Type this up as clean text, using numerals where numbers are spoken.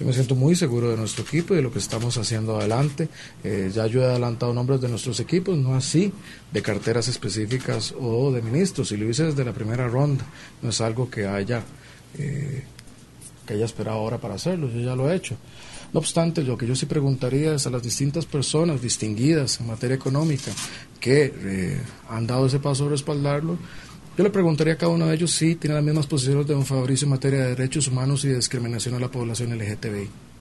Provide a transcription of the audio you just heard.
Yo me siento muy seguro de nuestro equipo y de lo que estamos haciendo adelante. Ya yo he adelantado nombres de nuestros equipos, no así de carteras específicas o de ministros, y lo hice desde la primera ronda. No es algo que haya esperado ahora para hacerlo, yo ya lo he hecho. No obstante, lo que yo sí preguntaría es a las distintas personas distinguidas en materia económica que han dado ese paso de respaldarlo. Yo le preguntaría a cada uno de ellos si tiene las mismas posiciones de don Fabricio en materia de derechos humanos y de discriminación a la población LGTBI.